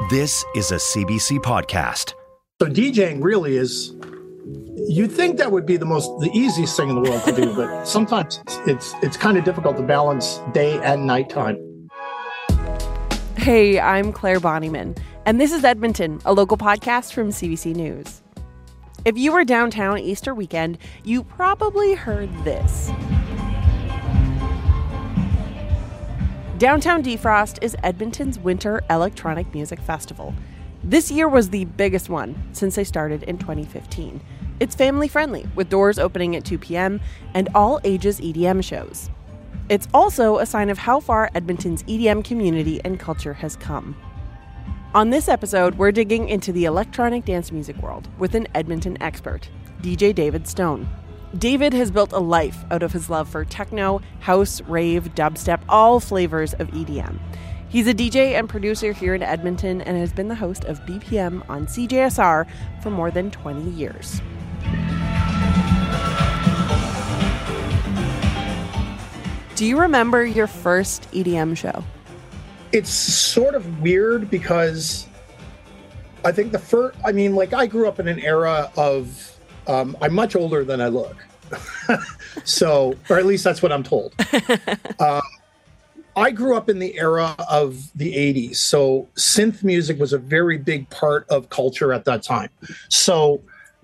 This is a CBC podcast. So DJing really is, you'd think that would be the easiest thing in the world to do, but sometimes it's kind of difficult to balance day and nighttime. Hey, I'm Claire Bonnyman, and this is Edmonton, a local podcast from CBC News. If you were downtown Easter weekend, you probably heard this. Downtown Defrost is Edmonton's winter electronic music festival. This year was the biggest one since they started in 2015. It's family-friendly, with doors opening at 2 p.m. and all-ages EDM shows. It's also a sign of how far Edmonton's EDM community and culture has come. On this episode, we're digging into the electronic dance music world with an Edmonton expert, DJ David Stone. David has built a life out of his love for techno, house, rave, dubstep, all flavors of EDM. He's a DJ and producer here in Edmonton and has been the host of BPM on CJSR for more than 20 years. Do you remember your first EDM show? It's sort of weird because I think I grew up in an era of, I'm much older than I look. So, or at least that's what I'm told. I grew up in the era of the 80s. So synth music was a very big part of culture at that time. So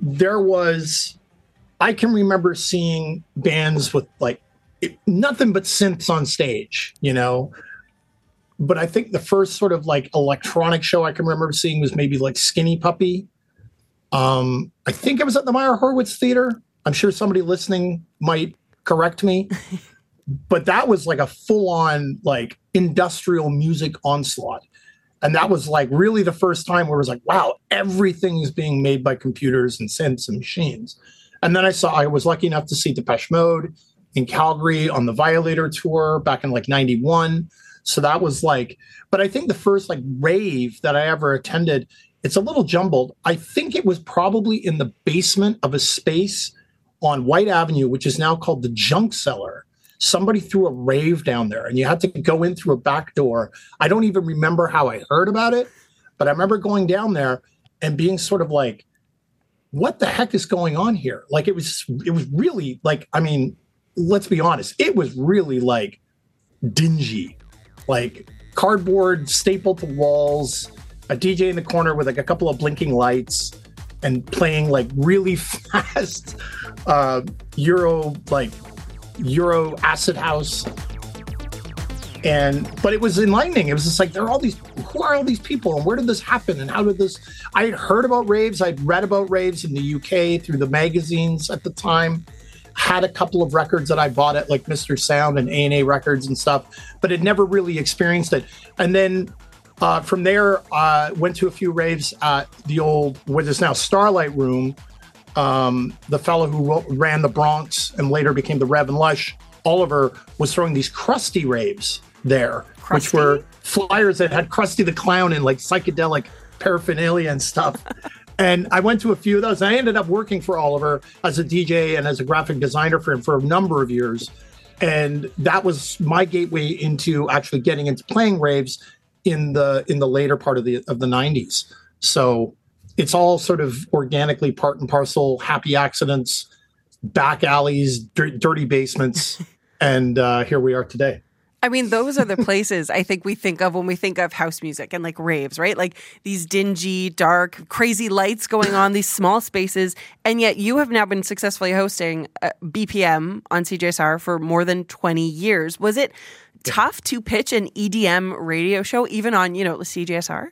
I can remember seeing bands with nothing but synths on stage, But I think the first sort of electronic show I can remember seeing was maybe Skinny Puppy. I think it was at the Meyer Horwitz Theater. I'm sure somebody listening might correct me. But that was a full-on industrial music onslaught. And that was really the first time where it was wow, everything is being made by computers and synths and machines. And then I was lucky enough to see Depeche Mode in Calgary on the Violator tour back in 91. So that was but I think the first rave that I ever attended, it's a little jumbled. I think it was probably in the basement of a space on White Avenue, which is now called the Junk Cellar. Somebody threw a rave down there and you had to go in through a back door. I don't even remember how I heard about it, but I remember going down there and being sort of what the heck is going on here? It was really let's be honest, it was really dingy, cardboard stapled to walls, a DJ in the corner with a couple of blinking lights and playing really fast Euro acid house. But it was enlightening. It was just who are all these people and where did this happen and how did this? I had heard about raves. I'd read about raves in the UK through the magazines at the time. Had a couple of records that I bought at Mr. Sound and A&A Records and stuff, but had never really experienced it. And then from there, went to a few raves at the old, what is now Starlight Room. The fellow who ran the Bronx and later became the Rev and Lush, Oliver, was throwing these Krusty raves there, Krusty? Which were flyers that had Krusty the Clown and psychedelic paraphernalia and stuff. And I went to a few of those. I ended up working for Oliver as a DJ and as a graphic designer for him for a number of years. And that was my gateway into actually getting into playing raves in the later part of the 90s. So it's all sort of organically part and parcel, happy accidents, back alleys, dirty basements. And here we are today. I mean, those are the places I think we think of when we think of house music and raves, right? These dingy, dark, crazy lights going on, these small spaces. And yet you have now been successfully hosting BPM on CJSR for more than 20 years. Was it tough to pitch an EDM radio show even on, CJSR?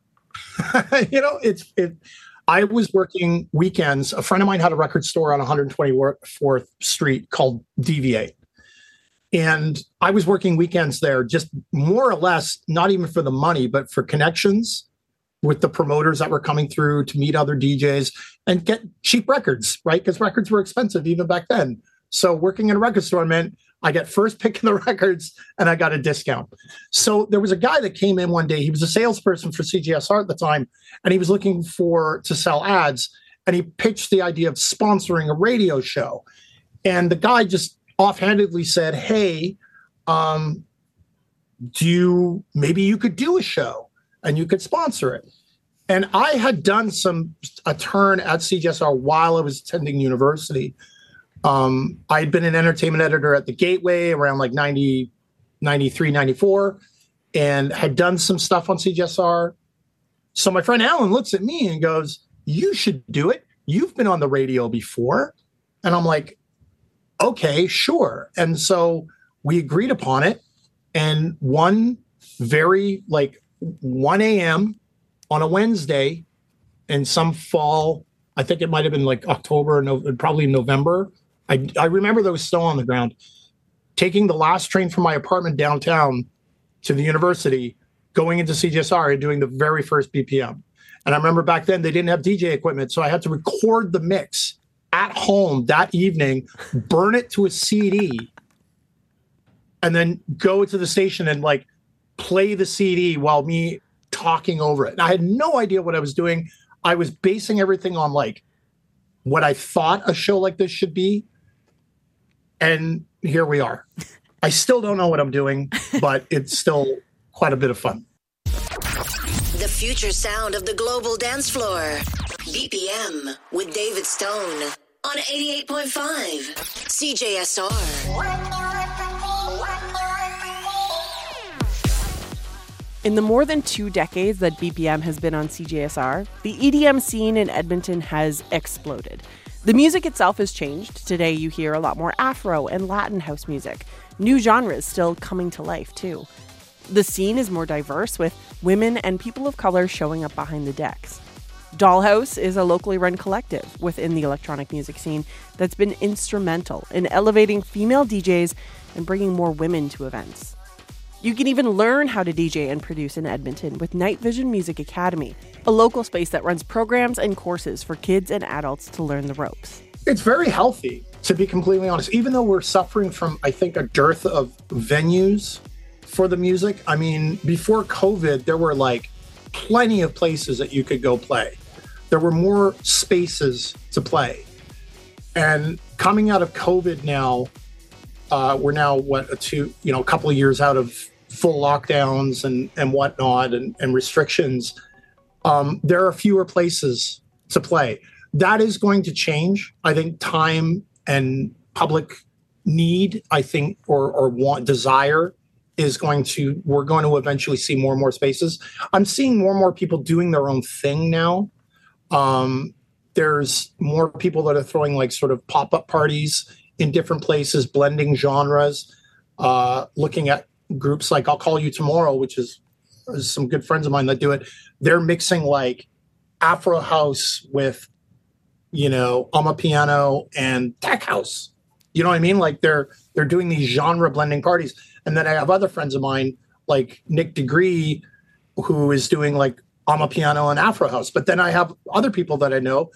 I was working weekends. A friend of mine had a record store on 124th Street called DVA. And I was working weekends there, just more or less, not even for the money, but for connections with the promoters that were coming through to meet other DJs and get cheap records, right? Because records were expensive even back then. So working in a record store meant I got first pick of the records and I got a discount. So there was a guy that came in one day. He was a salesperson for CJSR at the time, and he was looking to sell ads. And he pitched the idea of sponsoring a radio show. And the guy just offhandedly said, hey, maybe you could do a show. and you could sponsor it. And I had done a turn at CJSR while I was attending university. I had been an entertainment editor at the Gateway around like 90, 93, 94, and had done some stuff on CJSR. So my friend Alan looks at me and goes, "You should do it. You've been on the radio before." And I'm like, "Okay, sure." And so we agreed upon it. And one 1 a.m. on a Wednesday in some fall, I think it might have been like October, probably November. I remember there was snow on the ground. Taking the last train from my apartment downtown to the university, going into CJSR and doing the very first BPM. And I remember back then they didn't have DJ equipment, so I had to record the mix at home that evening, burn it to a CD, and then go to the station and like play the CD while me talking over it. And I had no idea what I was doing. I was basing everything on like what I thought a show like this should be. And here we are. I still don't know what I'm doing, but it's still quite a bit of fun. The future sound of the global dance floor. BPM with David Stone on 88.5 CJSR. In the more than 2 decades that BPM has been on CJSR, the EDM scene in Edmonton has exploded. The music itself has changed. Today you hear a lot more Afro and Latin house music. New genres still coming to life too. The scene is more diverse, with women and people of color showing up behind the decks. Dollhouse is a locally run collective within the electronic music scene that's been instrumental in elevating female DJs and bringing more women to events. You can even learn how to DJ and produce in Edmonton with Night Vision Music Academy, a local space that runs programs and courses for kids and adults to learn the ropes. It's very healthy, to be completely honest. Even though we're suffering from, I think, a dearth of venues for the music. I mean, before COVID, there were like plenty of places that you could go play. There were more spaces to play. And coming out of COVID now, we're now, a couple of years out of full lockdowns and whatnot and restrictions. There are fewer places to play. That is going to change. I think time and public need, or want, desire we're going to eventually see more and more spaces. I'm seeing more and more people doing their own thing now. There's more people that are throwing like sort of pop-up parties in different places, blending genres, looking at groups like I'll Call You Tomorrow, which is some good friends of mine that do it. They're mixing like Afro house with, Amapiano and tech house. You know what I mean? Like they're doing these genre blending parties. And then I have other friends of mine like Nick Degree, who is doing like Amapiano and Afro house. But then I have other people that I know,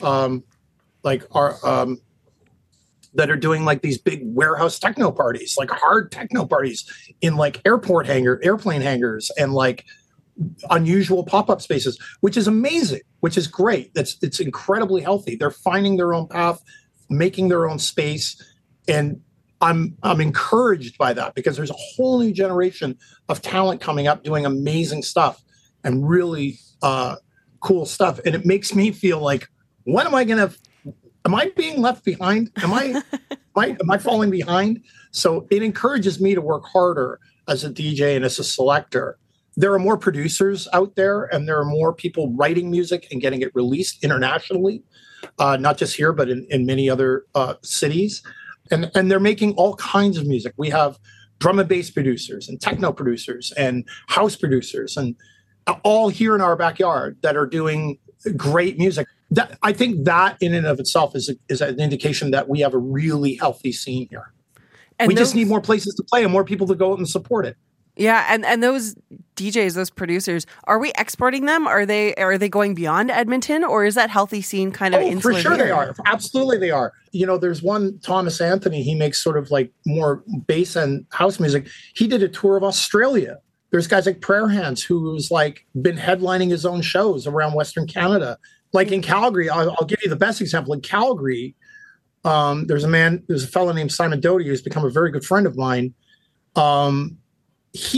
that are doing like these big warehouse techno parties, like hard techno parties in like airplane hangars and like unusual pop-up spaces, which is amazing, which is great. It's incredibly healthy. They're finding their own path, making their own space. And I'm encouraged by that because there's a whole new generation of talent coming up doing amazing stuff and really cool stuff. And it makes me feel like, am I being left behind? Am I falling behind? So it encourages me to work harder as a DJ and as a selector. There are more producers out there and there are more people writing music and getting it released internationally, not just here, but in many other cities. And they're making all kinds of music. We have drum and bass producers and techno producers and house producers and all here in our backyard that are doing great music. I think that in and of itself is an indication that we have a really healthy scene here. And we just need more places to play and more people to go out and support it. Yeah, and those DJs, those producers, are we exporting them? Are they going beyond Edmonton, or is that healthy scene kind of insular? For sure here? They are. Absolutely they are. There's one, Thomas Anthony, he makes sort of like more bass and house music. He did a tour of Australia. There's guys like Prayer Hands who's like been headlining his own shows around Western Canada. Like in Calgary, I'll give you the best example. In Calgary, there's a fellow named Simon Doty who's become a very good friend of mine. He's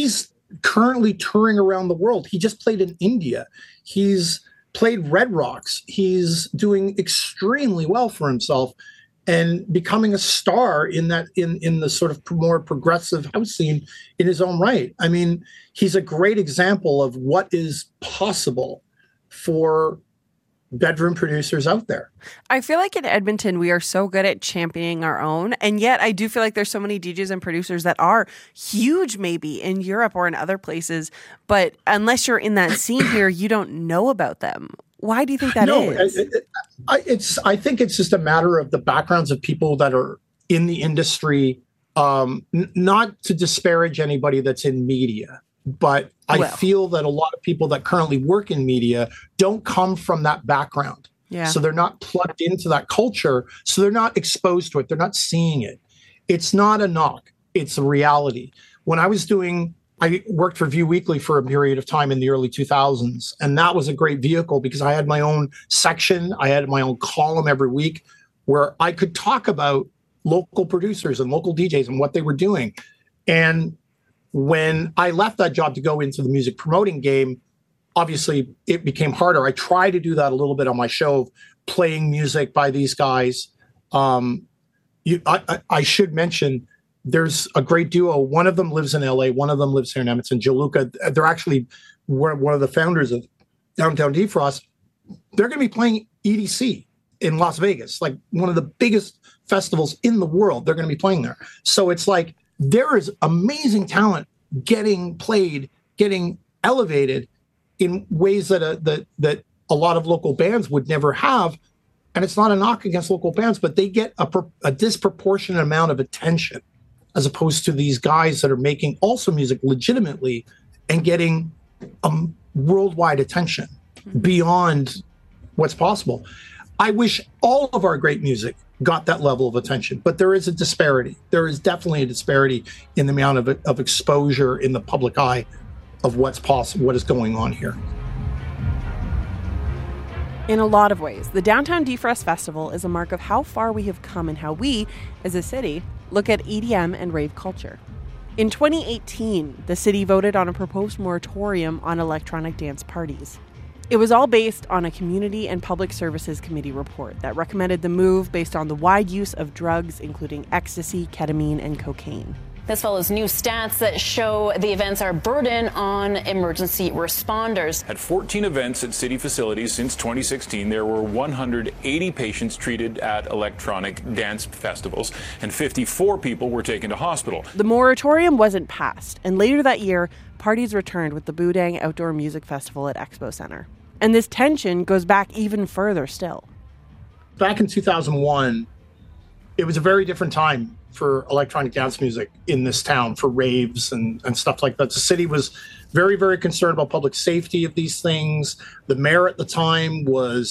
currently touring around the world. He just played in India. He's played Red Rocks. He's doing extremely well for himself and becoming a star in the sort of more progressive house scene in his own right. I mean, he's a great example of what is possible for bedroom producers out there. I feel like in Edmonton, we are so good at championing our own. And yet I do feel like there's so many DJs and producers that are huge, maybe in Europe or in other places. But unless you're in that scene here, you don't know about them. Why do you think that is? I think it's just a matter of the backgrounds of people that are in the industry, not to disparage anybody that's in media, but I feel that a lot of people that currently work in media don't come from that background. Yeah. So they're not plugged into that culture. So they're not exposed to it. They're not seeing it. It's not a knock. It's a reality. When I worked for View Weekly for a period of time in the early 2000s, and that was a great vehicle because I had my own section. I had my own column every week where I could talk about local producers and local DJs and what they were doing. And when I left that job to go into the music promoting game, obviously it became harder. I try to do that a little bit on my show, of playing music by these guys. I should mention, there's a great duo. One of them lives in LA. One of them lives here in Edmonton, Jaluka. They're actually one of the founders of Downtown Defrost. They're going to be playing EDC in Las Vegas, like one of the biggest festivals in the world. They're going to be playing there. So it's like there is amazing talent getting played, getting elevated in ways that a lot of local bands would never have. And it's not a knock against local bands, but they get a disproportionate amount of attention, as opposed to these guys that are making also music legitimately and getting worldwide attention beyond what's possible. I wish all of our great music got that level of attention, but there is a disparity. There is definitely a disparity in the amount of exposure in the public eye of what's possible, what is going on here. In a lot of ways, the Downtown Defrost Festival is a mark of how far we have come and how we, as a city, look at EDM and rave culture. In 2018, the city voted on a proposed moratorium on electronic dance parties. It was all based on a Community and Public Services Committee report that recommended the move based on the wide use of drugs, including ecstasy, ketamine, and cocaine. This follows new stats that show the events are a burden on emergency responders. At 14 events at city facilities since 2016, there were 180 patients treated at electronic dance festivals, and 54 people were taken to hospital. The moratorium wasn't passed, and later that year, parties returned with the Boudang Outdoor Music Festival at Expo Center. And this tension goes back even further still. Back in 2001, it was a very different time for electronic dance music in this town, for raves and stuff like that. The city was very, very concerned about public safety of these things. The mayor at the time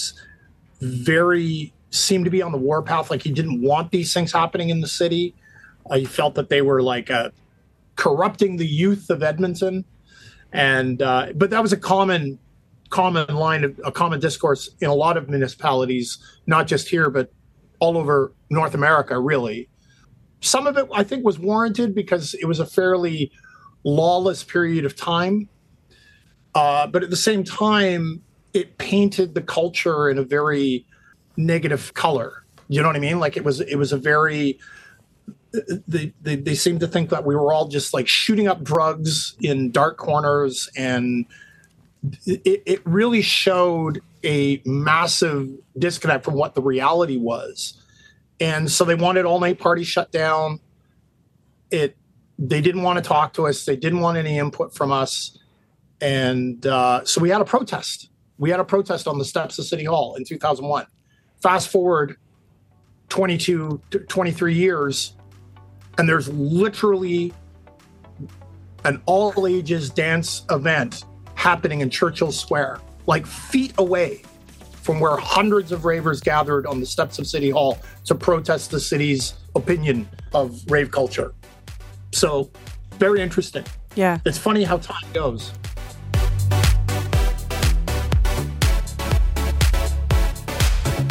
seemed to be on the warpath, like he didn't want these things happening in the city. He felt that they were like corrupting the youth of Edmonton. And but that was a common line, a common discourse in a lot of municipalities, not just here, but all over North America, really. Some of it, I think, was warranted because it was a fairly lawless period of time. But at the same time, it painted the culture in a very negative color. You know what I mean? Like it was a very, they seemed to think that we were all just like shooting up drugs in dark corners. And it really showed a massive disconnect from what the reality was. And so they wanted all night parties shut down. They didn't want to talk to us. They didn't want any input from us. And so we had a protest. We had a protest on the steps of City Hall in 2001. Fast forward 22, 23 years, and there's literally an all-ages dance event happening in Churchill Square, like feet away from where hundreds of ravers gathered on the steps of City Hall to protest the city's opinion of rave culture. So, very interesting. Yeah. It's funny how time goes.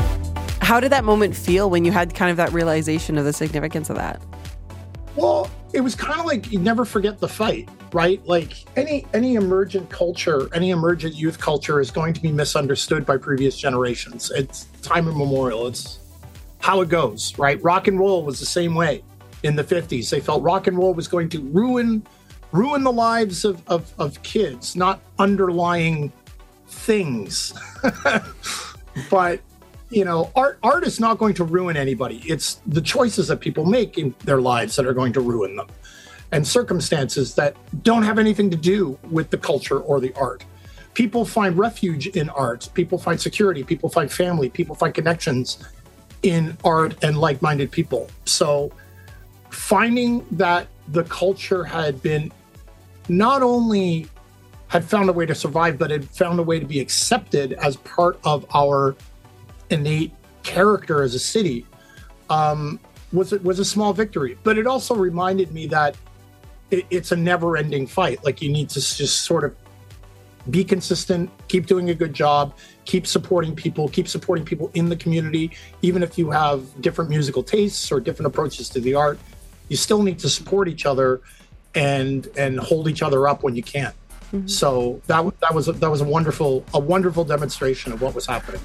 How did that moment feel when you had kind of that realization of the significance of that? Well, it was kind of like you never forget the fight, right? Like any emergent culture, any emergent youth culture is going to be misunderstood by previous generations. It's time immemorial. It's how it goes, right? Rock and roll was the same way in the 50s. They felt rock and roll was going to ruin the lives of kids, not underlying things. But art is not going to ruin anybody. It's the choices that people make in their lives that are going to ruin them, and circumstances that don't have anything to do with the culture or the art. People find refuge in art. People find security. People find family. People find connections in art and like-minded people. So finding that the culture had been not only had found a way to survive, but had found a way to be accepted as part of our innate character as a city was a small victory. But it also reminded me that it's a never-ending fight. Like, you need to just sort of be consistent, keep doing a good job, keep supporting people in the community. Even if you have different musical tastes or different approaches to the art, you still need to support each other and hold each other up when you can. Mm-hmm. So that was a wonderful demonstration of what was happening.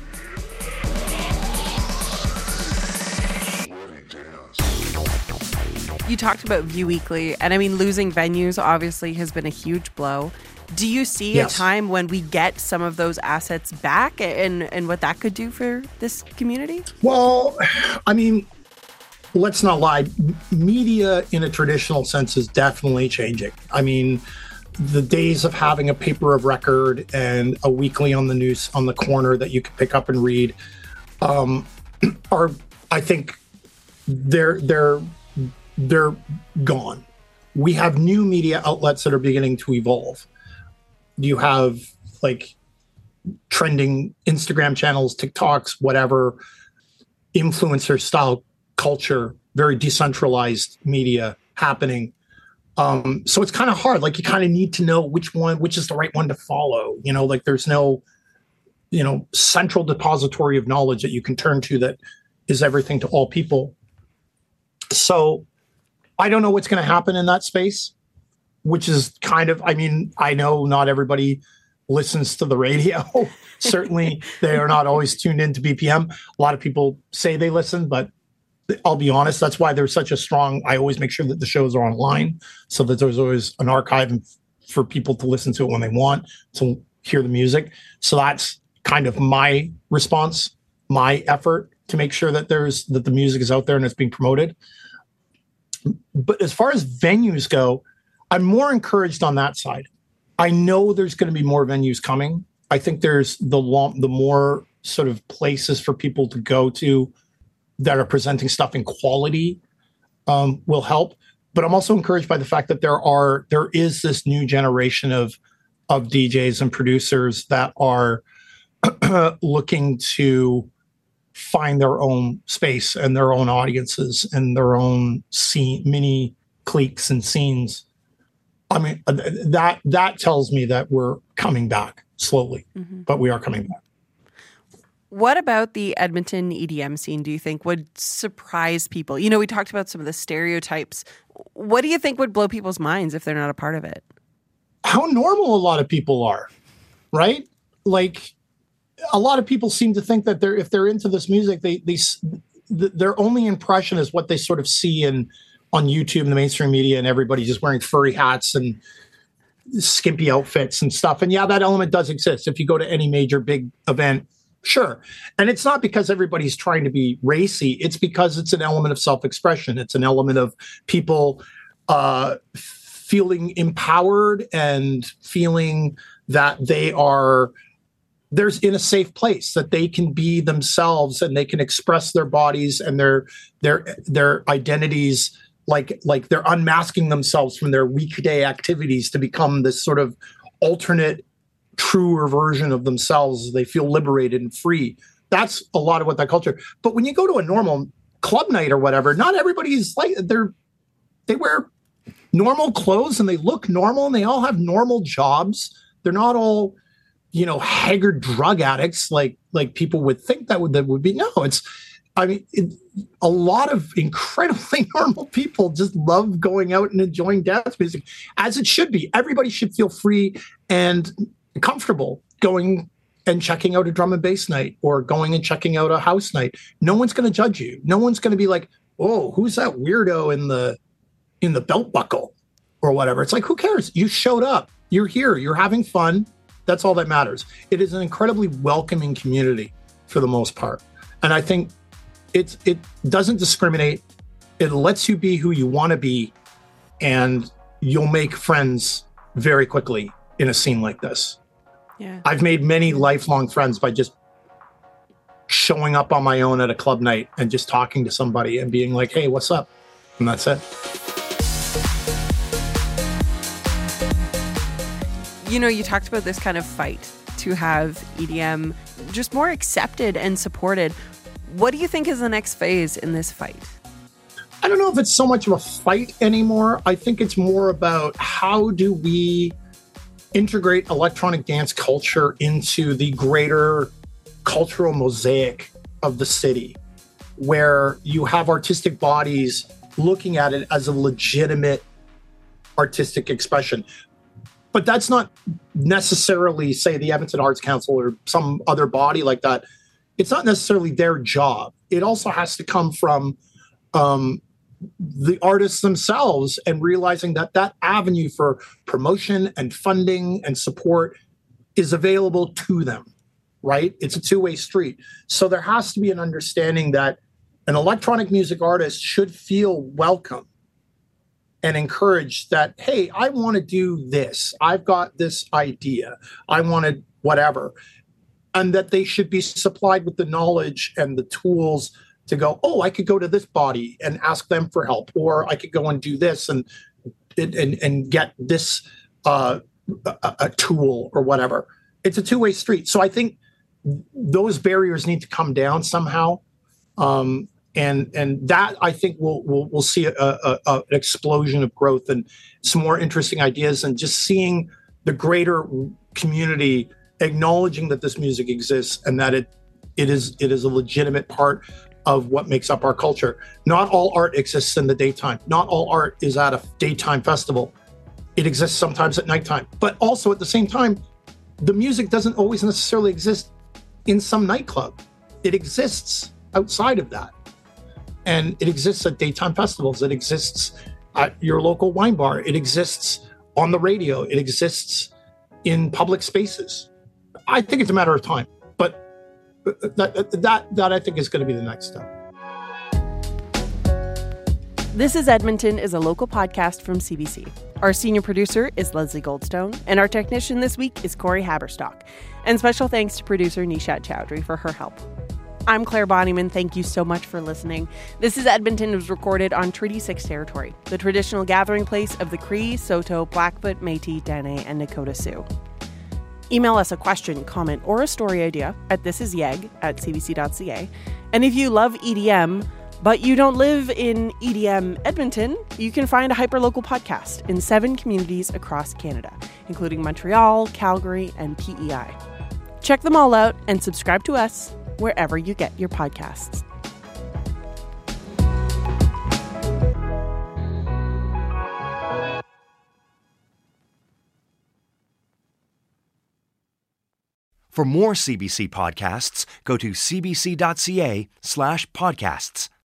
You talked about View Weekly, and I mean, losing venues obviously has been a huge blow. Do you see a time when we get some of those assets back and what that could do for this community? Well, I mean, let's not lie. Media in a traditional sense is definitely changing. I mean, the days of having a paper of record and a weekly on the news on the corner that you can pick up and read are, I think, they're gone. We have new media outlets that are beginning to evolve. You have like trending Instagram channels, TikToks, whatever, influencer style culture, very decentralized media happening. So it's kind of hard. Like, you kind of need to know which is the right one to follow. Like, there's no, central depository of knowledge that you can turn to that is everything to all people. So I don't know what's going to happen in that space, which is kind of, I mean, I know not everybody listens to the radio. Certainly, they are not always tuned into BPM. A lot of people say they listen, but I'll be honest, that's why there's such a strong, I always make sure that the shows are online so that there's always an archive for people to listen to it when they want to hear the music. So that's kind of my response, my effort to make sure that the music is out there and it's being promoted. But as far as venues go, I'm more encouraged on that side. I know there's going to be more venues coming. I think there's the more sort of places for people to go to that are presenting stuff in quality will help. But I'm also encouraged by the fact that there is this new generation of DJs and producers that are looking to find their own space and their own audiences and their own mini cliques and scenes. I mean, that tells me that we're coming back slowly, but we are coming back. What about the Edmonton EDM scene do you think would surprise people? We talked about some of the stereotypes. What do you think would blow people's minds if they're not a part of it? How normal a lot of people are, right? Like, a lot of people seem to think that if they're into this music, their only impression is what they sort of see on YouTube and the mainstream media, and everybody just wearing furry hats and skimpy outfits and stuff. And yeah, that element does exist. If you go to any major big event, sure. And it's not because everybody's trying to be racy. It's because it's an element of self-expression. It's an element of people feeling empowered and feeling that there's in a safe place, that they can be themselves and they can express their bodies and their identities, like they're unmasking themselves from their weekday activities to become this sort of alternate, truer version of themselves. They feel liberated and free. That's a lot of what that culture. But when you go to a normal club night or whatever, not everybody's like, they wear normal clothes and they look normal and they all have normal jobs. They're not all, haggard drug addicts like people would think that would be. No, I mean, a lot of incredibly normal people just love going out and enjoying dance music, as it should be. Everybody should feel free and comfortable going and checking out a drum and bass night or going and checking out a house night. No one's going to judge you. No one's going to be like, "Oh, who's that weirdo in the belt buckle?" or whatever. It's like, who cares? You showed up. You're here. You're having fun. That's all that matters. It is an incredibly welcoming community for the most part. And I think it doesn't discriminate. It lets you be who you want to be, and you'll make friends very quickly in a scene like this. Yeah. I've made many lifelong friends by just showing up on my own at a club night and just talking to somebody and being like, "Hey, what's up?" And that's it. You know, you talked about this kind of fight to have EDM just more accepted and supported. What do you think is the next phase in this fight? I don't know if it's so much of a fight anymore. I think it's more about how do we integrate electronic dance culture into the greater cultural mosaic of the city, where you have artistic bodies looking at it as a legitimate artistic expression. But that's not necessarily, say, the Edmonton Arts Council or some other body like that. It's not necessarily their job. It also has to come from the artists themselves and realizing that that avenue for promotion and funding and support is available to them, right? It's a two-way street. So there has to be an understanding that an electronic music artist should feel welcome and encouraged that, hey, I want to do this. I've got this idea. I wanted whatever. And that they should be supplied with the knowledge and the tools to go, oh, I could go to this body and ask them for help, or I could go and do this and get this a tool or whatever. It's a two-way street. So I think those barriers need to come down somehow. And that, I think, we'll see an explosion of growth and some more interesting ideas, and just seeing the greater community acknowledging that this music exists and that it is a legitimate part of what makes up our culture. Not all art exists in the daytime. Not all art is at a daytime festival. It exists sometimes at nighttime. But also at the same time, the music doesn't always necessarily exist in some nightclub. It exists outside of that. And it exists at daytime festivals. It exists at your local wine bar. It exists on the radio. It exists in public spaces. I think it's a matter of time. But that I think is going to be the next step. This is Edmonton is a local podcast from CBC. Our senior producer is Leslie Goldstone, and our technician this week is Corey Haberstock. And special thanks to producer Nishat Chowdhury for her help. I'm Claire Bonnyman. Thank you so much for listening. This is Edmonton was recorded on Treaty 6 territory, the traditional gathering place of the Cree, Saulteaux, Blackfoot, Métis, Dene, and Nakota Sioux. Email us a question, comment, or a story idea at thisisyeg@cbc.ca. And if you love EDM, but you don't live in EDM Edmonton, you can find a hyperlocal podcast in 7 communities across Canada, including Montreal, Calgary, and PEI. Check them all out and subscribe to us wherever you get your podcasts. For more CBC podcasts, go to cbc.ca/podcasts.